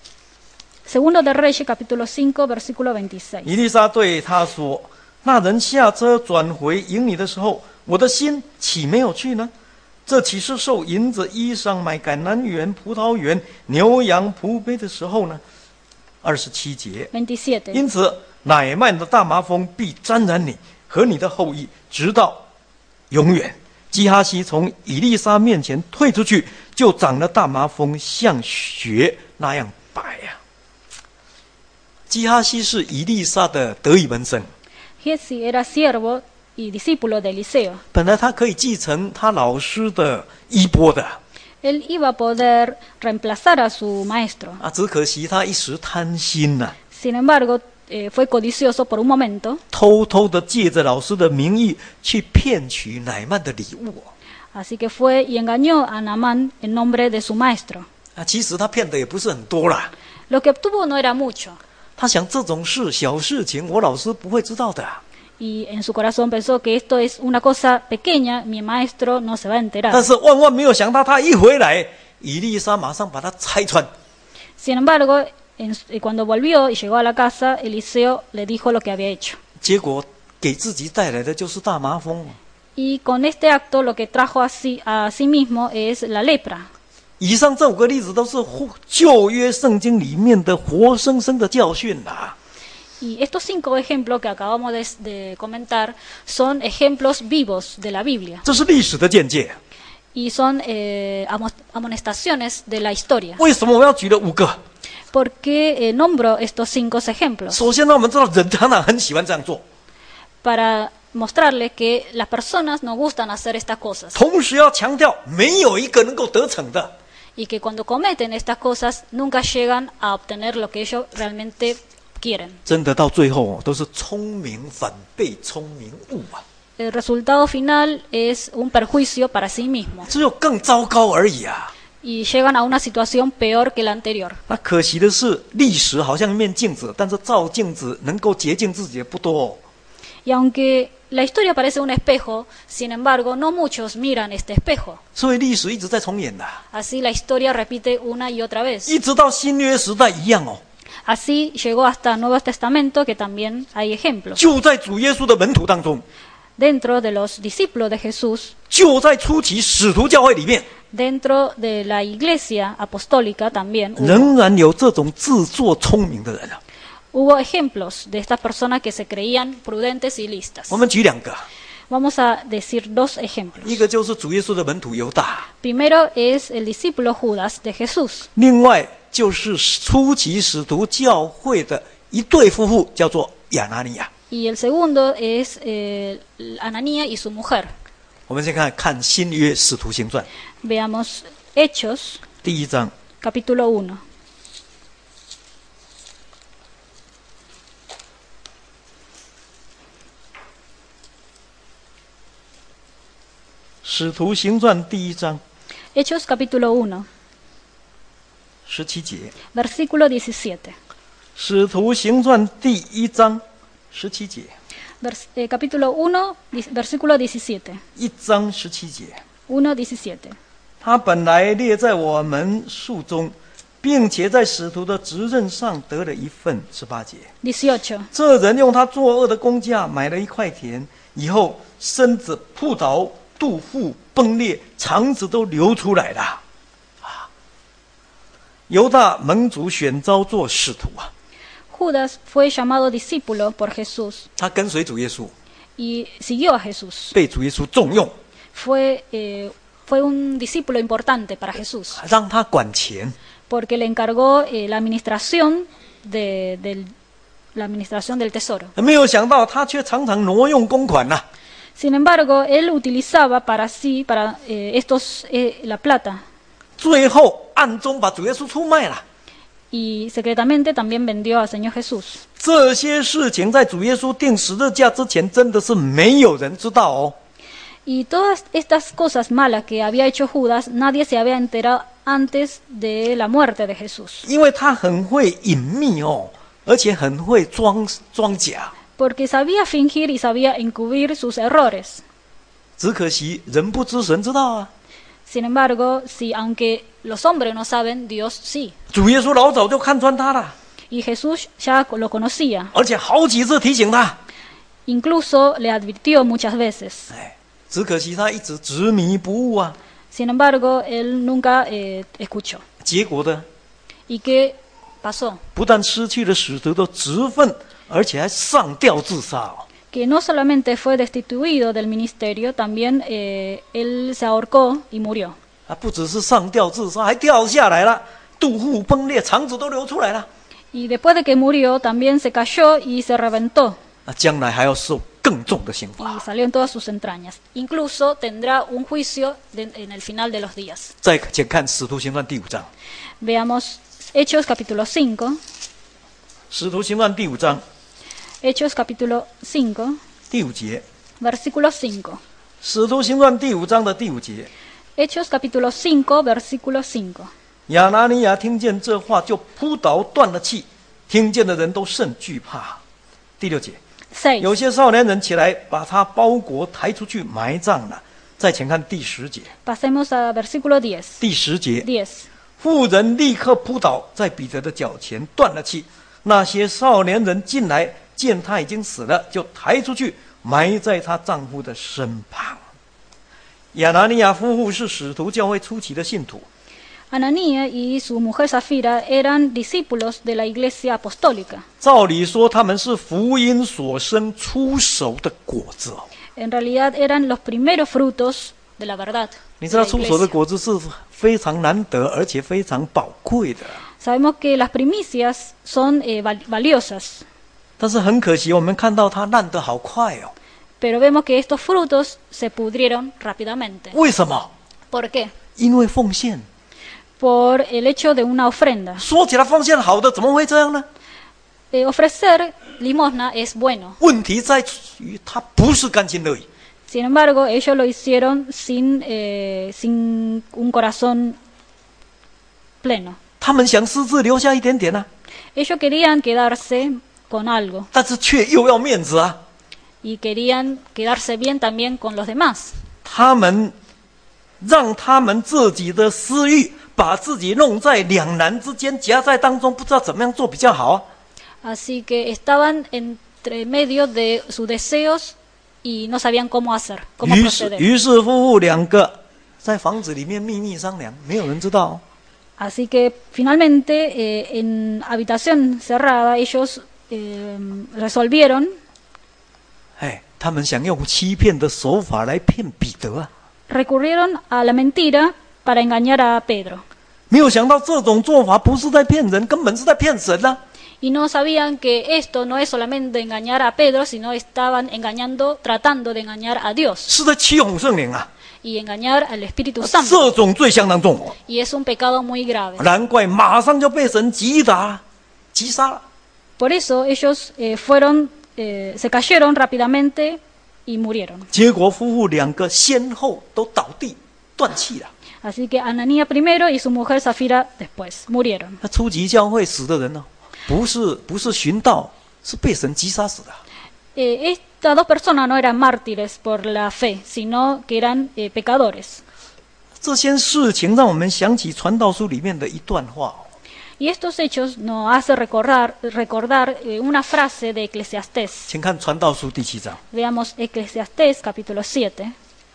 Segundo de Reyes, capítulo cinco, versículo veintiséis. 以利沙对他说：“那人下车转回迎你的时候，我的心岂没有去呢？这岂是受银子、衣裳买橄榄园、葡萄园、牛羊、仆婢的时候呢？”二十七节， veintisiete. 因此乃曼的大麻风必沾染你和你的后裔，直到永远。基哈西从以利沙面前退出去，就长了大麻风，像雪那样白呀、基哈西是以利沙的得意门生， Hetzi era siervo y discípulo de Eliseo. 本来他可以继承他老师的衣钵的， él iba a poder reemplazar a su maestro. 啊，只可惜他一时贪心呐、 Sin embargo, eh, fue codicioso por un momento, 偷偷的借着老师的名义去骗取乃曼的礼物哦 así que fue y engañó a Naamán en nombre de su maestro. 啊，其实他骗的也不是很多啦。 Lo que obtuvo no era mucho, 他想这种事小事情，我老师不会知道的。 y en su corazón pensó que esto es una cosa pequeña, mi maestro no se va a enterar. 但是万万没有想到，他一回来，以利沙马上把他拆穿。 Sin embargo, en, eh, cuando volvió y llegó a la casa, Eliseo le dijo lo que había hecho. 结果给自己带来的就是大麻风。 Y con este acto lo que trajo a sí, a sí mismo es la lepra. 以上这五个例子都是旧约圣经里面的活生生的教训啦、 Y estos cinco ejemplos que acabamos de, de comentar son ejemplos vivos de la Biblia 这是历史的见解。 y son eh, amo- amonestaciones de la historia. 为什么我要举了五个？ ¿Por qué eh, nombro estos cinco ejemplos? 首先呢，我们知道人常常很喜欢这样做， Para mostrarle que las personas no gustan hacer estas cosas 同时要强调没有一个能够得逞的。 y que cuando cometen estas cosas nunca llegan a obtener lo que ellos realmente quieren. 真的到最后哦，都是聪明反被聪明误啊， El resultado final es un perjuicio para sí mismo 只有更糟糕而已啊。 y llegan a una situación peor que la anterior. 那可惜的是，历史好像一面镜子，但是照镜子能够洁净自己的不多、哦。 Y aunque la historia parece un espejo, sin embargo, no muchos miran este espejo. 所以历史一直在重演的， Así la historia repite una y otra vez. 一直到新约时代一样哦。 Así llegó hasta el Nuevo Testamento, que también hay ejemplos. 就在主耶稣的门徒当中， Dentro de los discípulos de Jesús, 就在初期使徒教会里面， dentro de la iglesia apostólica también hubo, 仍然有这种自作聪明的人啊。 hubo ejemplos de estas personas que se creían prudentes y listas. 我们举两个， Vamos a decir dos ejemplos. 一个就是主耶稣的门徒犹大， Primero es el discípulo Judas de Jesús. 另外就是初期使徒教会的一对夫妇，叫做亚拿尼亚。 Y el segundo es eh, Ananía y su mujer. 我们先看看新约使徒行传 Veamos Hechos, 第一章 capítulo uno. 使徒行传第一章 Hechos, capítulo uno, 十七节。 versículo diecisiete. 使徒行传第一章十七节， Vers- eh, capítulo uno, dis- versículo diecisiete. 一章十七节。 uno diecisiete. 他本来列在我们数中，并且在使徒的职任上得了一份。十八节， dieciocho. 这人用他作恶的工价买了一块田，以后身子扑倒，肚腹崩裂，肠子都流出来了。啊，犹大蒙主选召做使徒啊， Judas fue llamado discípulo por Jesús 他跟随主耶稣， y siguió a Jesús. 被主耶稣重用， Fue, eh, fue un discípulo importante para Jesús 让他管钱。 porque le encargó eh, la administración de, del, la administración del tesoro. 没有想到他却常常挪用公款呐、啊， Sin embargo, él utilizaba para sí, para eh, estos, eh, la plata 最后暗中把主耶稣出卖了。 y secretamente también vendió al Señor Jesús. 这些事情在主耶稣定十字架之前，真的是没有人知道哦。 Y todas estas cosas malas que había hecho Judas, nadie se había enterado antes de la muerte de Jesús. 因为他很会隐秘哦，而且很会装装假。 Porque sabía fingir y sabía encubrir sus errores. 只可惜人不知神知道啊。 Sin embargo, si aunque los hombres no saben, Dios sí. 主耶稣老早就看穿他了， Y Jesús ya lo conocía. 而且好几次提醒他。 Incluso le advirtió muchas veces. 哎，只可惜他一直执迷不悟啊。 Sin embargo, él nunca eh, escuchó. 结果呢， ¿Y qué pasó? 不但失去了使徒的职分，而且还上吊自杀哦。 Que no solamente fue destituido del ministerio, también eh, él se ahorcó y murió. 啊，不只是上吊自杀，还掉下来了，肚腹崩裂，肠子都流出来了。 Y después de que murió, también se cayó y se reventó. 啊，将来还要受更更重的刑 y 罚。 salió en todas sus entrañas. Incluso tendrá un juicio de- en el final de los días. 再请看《使徒行传》第五章， Veamos Hechos capítulo cinco. 《使徒行传》第五章 Hechos capítulo cinco, 第五节， versículo cinco. 《使徒行传》第五章的第五节， Hechos capítulo cinco, versículo cinco. 亚拿尼亚听见这话，就扑倒断了气，听见的人都甚惧怕。第六节， seis. 有些少年人起来，把他包裹抬出去埋葬了。再请看第十节， Pasemos a versículo diez. 第十节， diez. 妇人立刻扑倒在彼得的脚前，断了气。那些少年人进来，见他已经死了，就抬出去埋在她丈夫的身旁。亚拿尼亚夫妇是使徒教会初期的信徒， Ananías y su mujer Zafira eran discípulos de la iglesia apostólica. 照理说他们是福音所生出熟的果子哦。 En realidad eran los primeros frutos de la verdad. 你 de 知道 la 出熟的 iglesia. 果子是非常难得，而且非常宝贵的。 Sabemos que las primicias son eh, val- valiosas, 但是很可惜，我们看到它烂得好快哦。 pero vemos que estos frutos se pudrieron rápidamente. 为什么？ ¿Por qué? 因为奉献。 Por el hecho de una ofrenda. 说起来奉献好的，怎么会这样呢？ Eh, ofrecer limosna es bueno. 问题在于他不是甘心乐意。 Sin embargo, ellos lo hicieron sin, eh, sin un corazón pleno. 他们想私自留下一点点啊， Ellos querían quedarse con algo 但是却又要面子啊。 y querían quedarse bien también con los demás. 他们让他们自己的私欲把自己弄在两难之间，夹在当中，不知道怎么样做比较好啊。 Así que estaban entre medio de sus deseos y no sabían cómo hacer, cómo 于是， proceder. 于是夫妇两个在房子里面秘密商量，没有人知道哦。 Así que finalmente eh, en habitación cerrada ellos eh, resolvieron 哎，他们想用欺骗的手法来骗彼得啊， recurrieron a la mentira para engañar a Pedro. 没有想到这种做法不是在骗人，根本是在骗神啊。 Y no sabían que esto no es solamente engañar a Pedro, sino estaban engañando, tratando de engañar a Dios 是在欺哄圣灵啊， y engañar al Espíritu Santo. 这种罪相当重哦。 Y es un pecado muy grave. 难怪马上就被神击打、击杀了。 Por eso ellos eh, fueron, eh, se cayeron rápidamente y murieron. 结果夫妇两个先后都倒地断气了。 Así que Ananías primero y su mujer Zafira después murieron. 那初级教会死的人呢，不是不是寻道，是被神击杀死的。 Eh, estas dos personas no eran mártires por la fe, sino que eran eh, pecadores. 这些事情让我们想起传道书里面的一段话哦。 Y estos hechos nos hace recordar, recordar eh, una frase de Eclesiastés. 请看传道书第七章， Veamos Eclesiastés capítulo siete.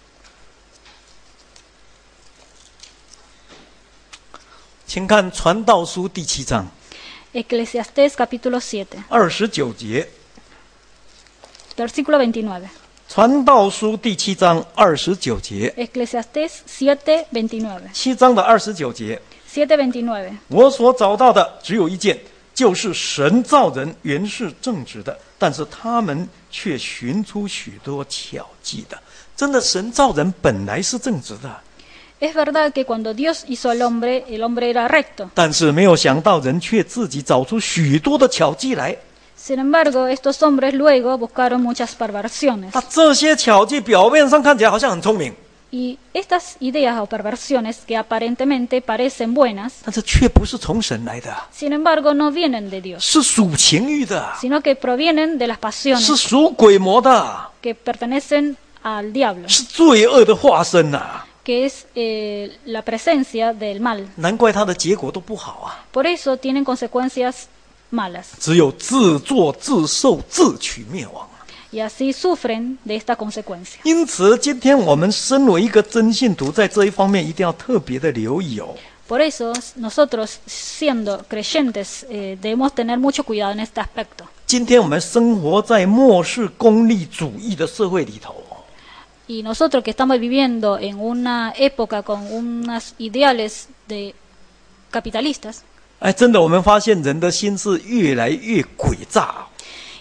请看传道书第七章 Eclesiastés capítulo siete, 二十九节。 versículo veintinueve. 传道书第七章二十九节， Eclesiastés siete, veintinueve. 七章的二十九节。 siete, veintinueve. 我所找到的只有一件，就是神造人原是正直的，但是他们却寻出许多巧计的。真的，神造人本来是正直的， Es verdad que cuando Dios hizo al hombre, el hombre era recto. 但是没有想到人却自己找出许多的巧计来。 Sin embargo, estos hombres luego buscaron muchas perversiones. 那这些巧计表面上看起来好像很聪明， Y estas ideas o perversiones que aparentemente parecen buenas, 但是却不是从神来的， sin embargo no vienen de Dios, 是属情欲的， sino que provienen de las 是 pasiones 属鬼魔的， que pertenecen al diablo, 是罪恶的化身呐、啊。 que es eh, la presencia del mal. 难怪它的结果都不好啊！ Por eso tienen consecuencias malas 只有自作自受、自取灭亡。 y así sufren de esta consecuencia. 因此，今天我们身为一个真信徒，在这一方面一定要特别的留意哦。 Por eso nosotros, siendo creyentes, eh, debemos tener mucho cuidado en este aspecto. 今天我们生活在末世功利主义的社会里头， Y nosotros que estamos viviendo en una época con unos ideales de capitalistas, 哎，真的，我们发现人的心是越来越诡诈。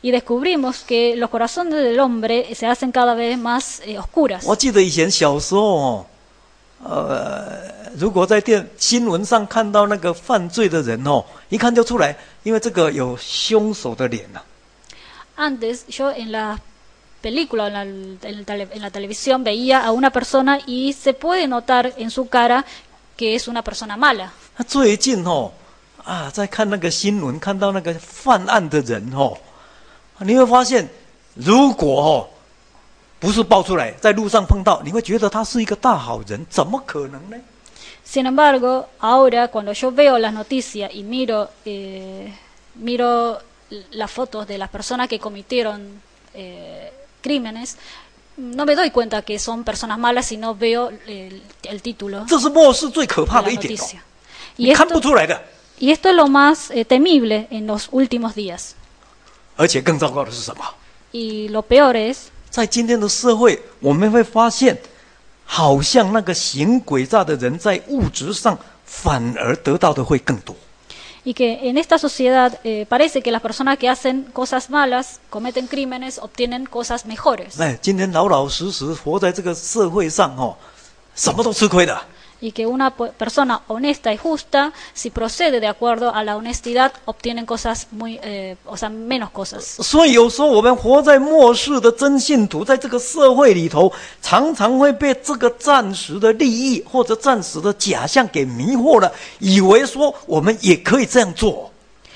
y descubrimos que los corazones del hombre se hacen cada vez más eh, oscuras. 我记得以前小时候哦，呃，如果在电新闻上看到那个犯罪的人哦，一看就出来，因为这个有凶手的脸呐、啊。 Antes yo en la película, en la, en, la tele, en la televisión veía a una persona y se puede notar en su cara que es una persona mala. 那最近哦，啊，在看那个新闻，看到那个犯案的人哦，你会发现，如果哦不是爆出来，在路上碰到，你会觉得他是一个大好人，怎么可能呢？ Sin embargo, ahora cuando yo veo las noticias y miro, eh, miro las fotos de las personas que cometieron eh, crímenes, no me doy cuenta que son personas malas, sino veo el, el título 这是末世最可 de 怕的 la 一点哦， noticia. 你 Y 看不 esto, 出来的。 y esto es lo más eh, temible en los últimos días. 而且更糟糕的是什么？ Y lo peor es 在今天的社会，我们会发现，好像那个行诡诈的人在物质上反而得到的会更多。 y que en esta sociedad eh, parece que las personas que hacen cosas malas, cometen crímenes, obtienen cosas mejores. 哎，今天老老实实活在这个社会上哦，什么都吃亏的。 Y que una po- persona honesta y justa, si procede de acuerdo a la honestidad, obtienen cosas muy, eh, o sea, menos cosas. 所以有时候我们活在末世的真信徒，在这个社会里头，常常会被这个暂时的利益或者暂时的假象给迷惑了，以为说我们也可以这样做。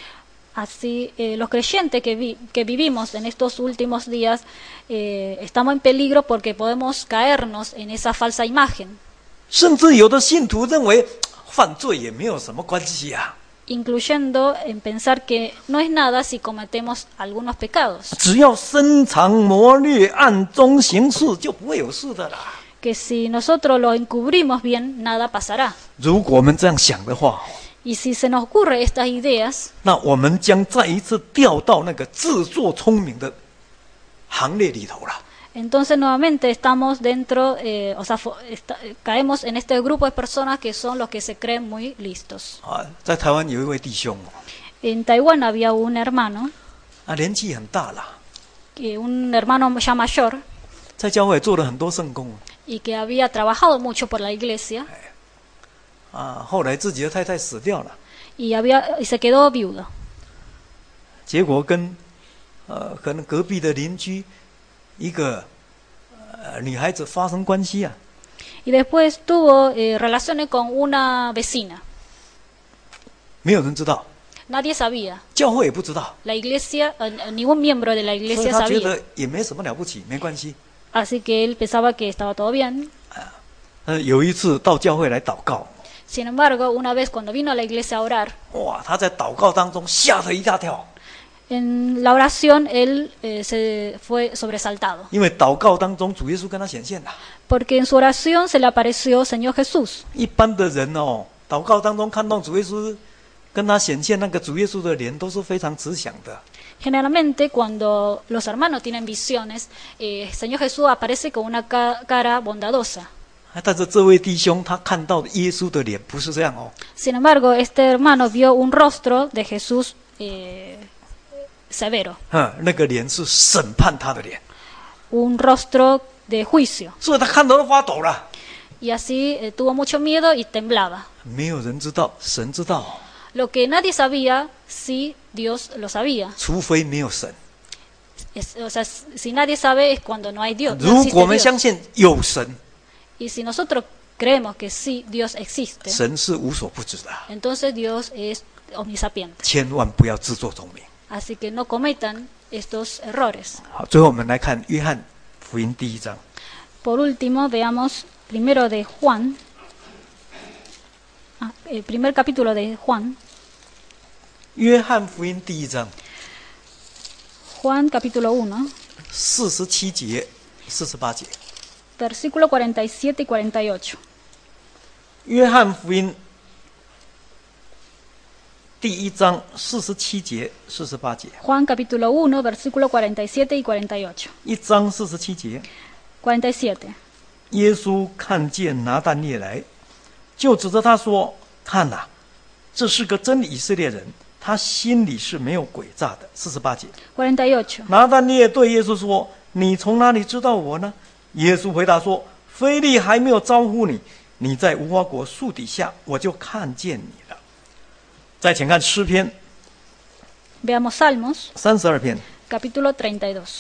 Así, eh, los creyentes que, vi- que vivimos en estos últimos días eh, estamos en peligro porque podemos caernos en esa falsa imagen. 甚至有的信徒认为犯罪也没有什么关系啊， Incluyendo en pensar que no es nada si cometemos algunos pecados, 只要深藏谋略、暗中行事，就不会有事的啦。 que si nosotros lo encubrimos bien, nada pasará. 如果我们这样想的话， Y si se nos ocurre estas ideas, 那我们将再一次掉到那个自作聪明的行列里头了。 entonces nuevamente estamos dentro, eh, o sea, fo- esta- caemos en este grupo de personas que son los que se creen muy listos. 啊，在台湾有一位弟兄哦， En Taiwán había un hermano, 啊，年纪很大了， que un hermano ya mayor, 在教会做了很多圣工 y que había trabajado mucho por la iglesia, 啊，后来自己的太太死掉了， y, había, y se quedó viudo. 结果跟呃可能隔壁的邻居一个呃女孩子发生关系啊， Y después tuvo eh, relaciones con una vecina. 没有人知道， Nadie sabía. 教会也不知道， La iglesia, eh, ningún miembro de la 所以 iglesia 他觉 sabía. 得也没什么了不起，没关系。 Así que él pensaba que estaba todo bien. 呃，有一次到教会来祷告， Sin embargo, una vez cuando vino a la iglesia a orar, 哇，他在祷告当中吓得一大跳， en la oración él eh, se fue sobresaltado. 因为祷告当中主耶稣跟他显现了。 Porque en su oración se le apareció Señor Jesús. 一般的人哦，祷告当中看到主耶稣跟他显现那个主耶稣的脸，都是非常慈祥的。 Generalmente cuando los hermanos tienen visiones, eh, Señor Jesús aparece con una ca- cara bondadosa. 但是这位弟兄他看到耶稣的脸不是这样哦， Sin embargo, este hermano vio un rostro de Jesús eh, severo, 嗯，那个脸是审判他的脸， un rostro de juicio. 所以他看到都发抖了。 Y así eh, tuvo mucho miedo y temblaba. 没有人知道，神知道， Lo que nadie sabía, sí Dios lo sabía. 除非没有神。 Es- o sea, si nadie sabe es cuando no hay Dios. no 如 existe 果我们 Dios. 相信有神， Y si nosotros creemos que sí Dios existe, 神是无所不知的， entonces Dios es omnisapiente. 千万不要自作聪明。 Así que no cometan estos errores. 好，最后我们来看约翰福音第一章。 Por último, veamos primero de Juan, ah, el primer capítulo de Juan, 约翰福音第一章 Juan capítulo uno, 四十七节、四十八节。 versículo cuarenta y siete y cuarenta y ocho. 约翰福音第一章四十七节、四十八节。 Juan capítulo uno, versículo cuarenta y siete y cuarenta y ocho. 一章四十七节， cuarenta y siete. 耶稣看见拿但业来，就指着他说：“看哪、这是个真以色列人， 他心里是没有诡诈的。四十八节， cuarenta y ocho. 拿但业对耶稣说：“你从哪里知道我呢？”耶稣回答说：“腓利还没有招呼你，你在无花果树底下，我就看见你了。”再请看诗篇 Veamos Salmos, 三十二篇， capítulo treinta y dos.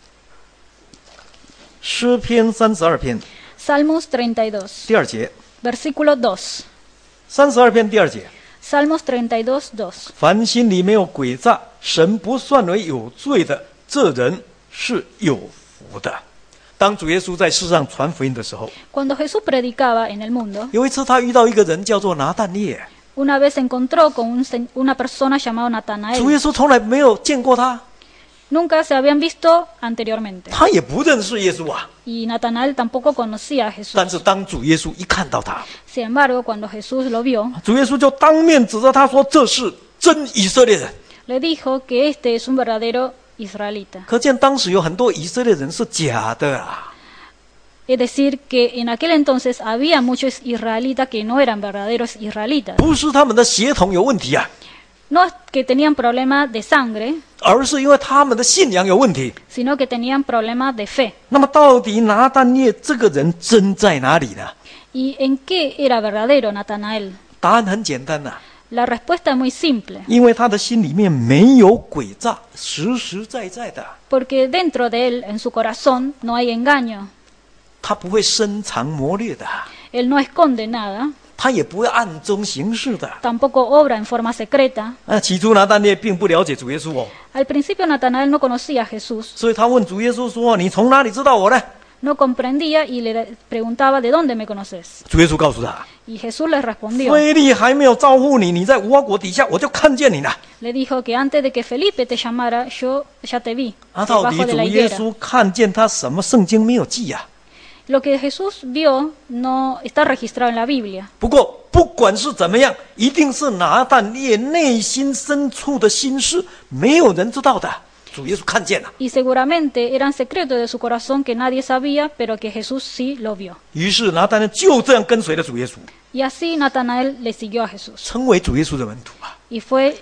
诗篇三十二篇 Salmos treinta y dos, 第二节， versículo dos. 三十二篇第二节。 Salmos treinta y dos, dos. 凡心里没有诡诈，神不算为有罪的，这人是有福的。当主耶稣在世上传福音的时候， Cuando Jesús predicaba en el mundo, 有一次他遇到一个人叫做拿但业， una vez se encontró con un se- una persona llamada 主 Natanael. 耶稣从来没有见过他， Nunca se habían visto anteriormente. 他也不认识耶稣啊。 Y Natanael tampoco conocía a Jesús. 但是当主耶稣一看到他， Sin embargo, cuando Jesús lo vio, 主耶稣就当面指着他说：“这是真以色列人。 le dijo que este es un verdadero israelita. ” 可见当时有很多以色列人是假的啊。 Es decir, que en aquel entonces había muchos israelitas que no eran verdaderos israelitas. 不是他们的血统有问题啊， No es que tenían problemas de sangre, 而是因为他们的信仰有问题。 sino que tenían problemas de fe. 那么到底拿但业这个人真在哪里呢？ ¿Y en qué era verdadero Natanael? 答案很简单呐、啊， La respuesta es muy simple, 因为他的心里面没有诡诈，实实在在的， porque dentro de él, en su corazón, no hay engaño. 他不会深藏谋略的， Él no esconde nada, 他也不会暗中行事的。 tampoco obra en forma secreta. 啊，起初拿但业并不了解主耶稣哦， Al principio Natanael no conocía a Jesús, 所以他问主耶稣说：“你从哪里知道我呢 no comprendía y le preguntaba ¿de dónde me conoces?？” 主耶稣告诉他 Y Jesús le：“ respondió, 腓利还没有招呼你，你在无花果底下，我就看见你了。 le dijo que antes de que Felipe te llamara, yo ya te vi, ” 啊，到底 debajo de 主 la 耶 higuera. 稣看见他什么？圣经没有记呀、啊。 Lo que Jesús vio no está registrado en la Biblia. 不过，不管是怎么样，一定是拿但业内心深处的心事，没有人知道的。主耶稣看见了， Y seguramente eran secretos de su corazón que nadie sabía, pero que Jesús sí lo vio. 于是拿但业就这样跟随了主耶稣， Y así Natanael le siguió a Jesús 成为主耶稣的门徒啊。 y fue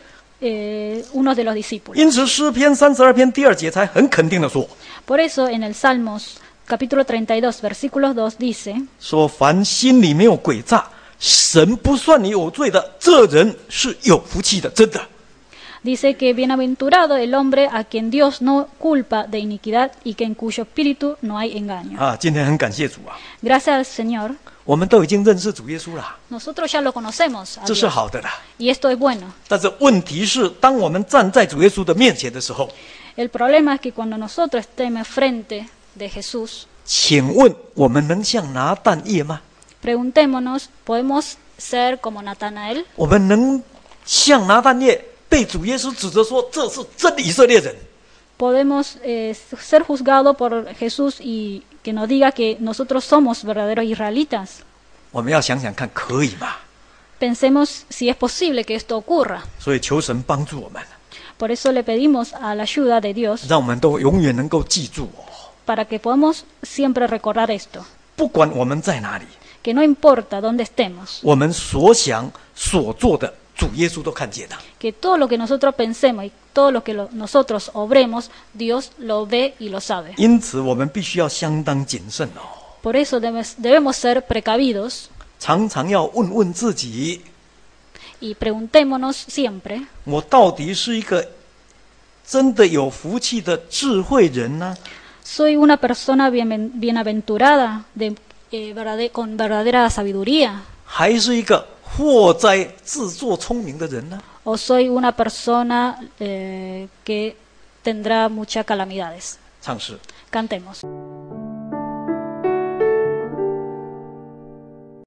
eh, uno de los discípulos. 因此，诗篇三十二篇第二节才很肯定的说： Por eso en el Salmos capítulo treinta y dos versículo dos dice, 说凡心里没有诡诈，神不算你有罪的，这人是有福气的，真的。 dice que bienaventurado el hombre a quien Dios no culpa de iniquidad y que en cuyo espíritu no hay engaño. 啊，今天很感谢主啊， Gracias al Señor, 我们都已经认识主耶稣了， nosotros ya lo conocemos a 这是 Dios, 好的了。 y esto es bueno. 但是问题是，当我们站在主耶稣的面前的时候， El problema es que cuando nosotros estemos frente de Jesús, 请问我们能像拿但业吗？ preguntémonos, ¿podemos ser como Natanael? 我们能像拿但业被主耶稣指着说这是真以色列人？ ¿Podemos eh, ser juzgados por Jesús y que nos diga que nosotros somos verdaderos israelitas? 我们要想想看，可以吗？ Pensemos si es posible que esto ocurra. 所以求神帮助我们， Por eso le pedimos a la ayuda de Dios 让我们都永远能够记住哦， para que podamos siempre recordar esto, 不管我们在哪里， que no importa dónde estemos, 我们所想所做的，主耶稣都看见了。 que todo lo que nosotros pensemos y todo lo que lo- nosotros obremos, Dios lo ve y lo sabe. 因此，我们必须要相当谨慎哦， Por eso debes- debemos ser precavidos 常常要问问自己： y preguntémonos siempre, 我到底是一个真的有福气的智慧人呢， ¿soy una persona bien- bienaventurada de, eh, verdade- con verdadera sabiduría? 还是一个祸哉自作聪明的人呢？ ¿O soy una persona eh, que tendrá muchas calamidades? 唱诗。 Cantemos.